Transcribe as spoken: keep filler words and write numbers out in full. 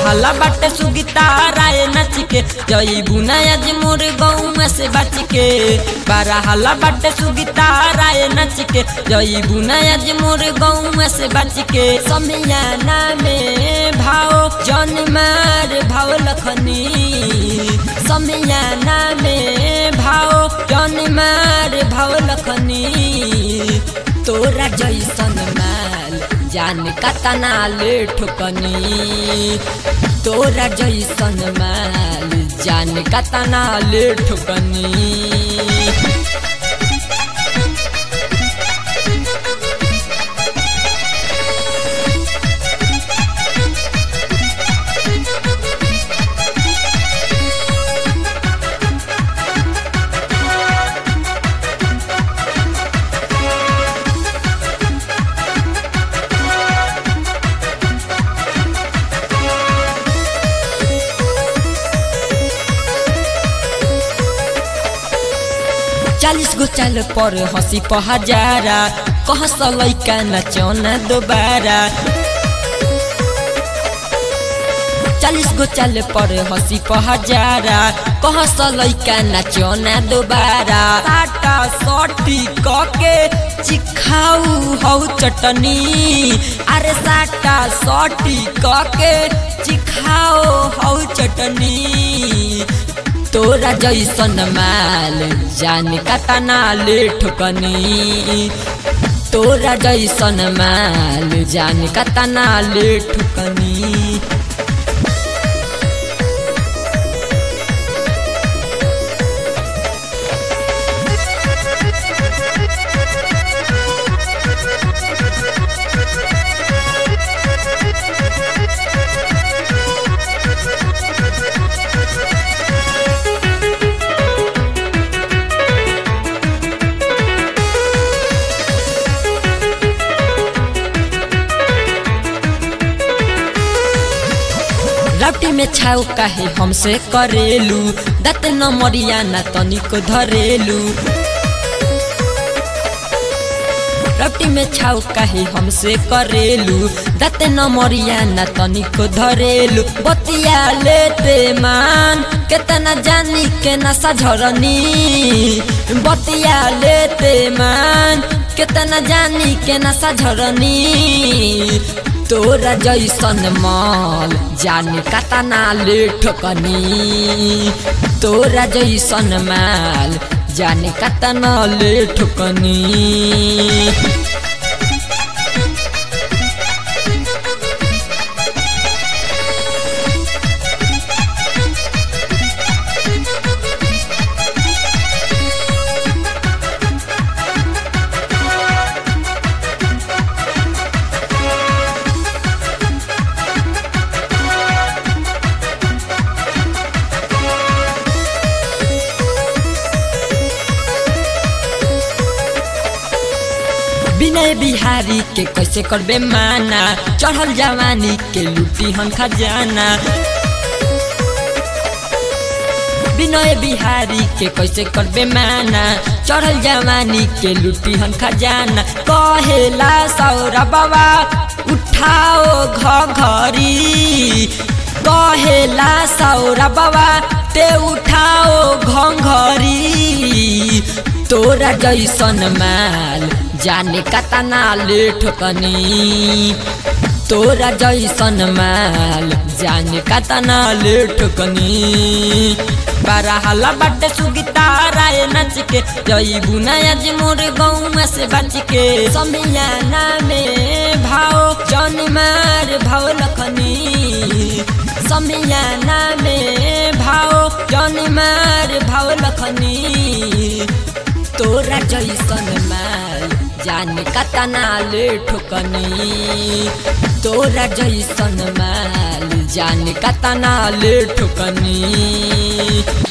हल्ला बाटे सुगीता राय नच के जई बुना आज मोर गाँव से बच के बारा हल्ला बाटे सुगीता राय नच के जई बुना आज मोर गाँव से बच के समियाना में भाव जन मार भाव लखनी समियाना में भाव जन मार भाव लखनी तोरा जैसन माल जान कतना ले ठोकनी तोरा जैसन माल जान कतना ले ठोकनी। चालीस गो चाल पर हंसी पहजारा कह लैका नचौना दोबारा चालीस गो चाल पर हंसी पहजारा कह लैका नचौना दोबारा साटा सटी कके चिखाऊ हौ चटनी अरे साटा सटी कके चिखाओ हौ चटनी तोरा जैसन माल जान कतना ले ठोकनी तोरा जैसन माल जान कतना ले ठोकनी। राउटी में छाओ काहे हमसे करेलू दत न मरिया न तनिको धरेलू राउटी में छाओ काहे हमसे करेलू दत न मरिया न तनिको धरेलू बतिया लेते मान केतना जानी के नशा झरनी बतिया लेते मान केतना जानी के नशा झरनी तोरा जैसन माल जान कतना ले ठोकनी तोरा जैसन माल जान कतना ले ठोकनी। विनय बिहारी के कैसे करबे माना चढ़ल जवानी के लूटी हन खजाना विनय बिहारी के कैसे करबे माना चढ़ल जवानी के लूटी हन खजाना कहेला सौरभवा उठाओ घघरी कहेला सौरभवा ते उठाओ घघरी तोरा जैसन माल जाने कतना ले ठोकनी तोरा जैसन माल जाने कतना ले ठोकनी बारा हल्ला बाटे सुगीता राय नच के जई बुना आज मोर गाँव से बच के समियाना में भाव जन मार भाव लखनी समियाना में भाव जन मार भाव लखनी तोरा जैसन माल जान कतना ले ठोकनी तोरा जैसन माल जान कतना ले ठोकनी।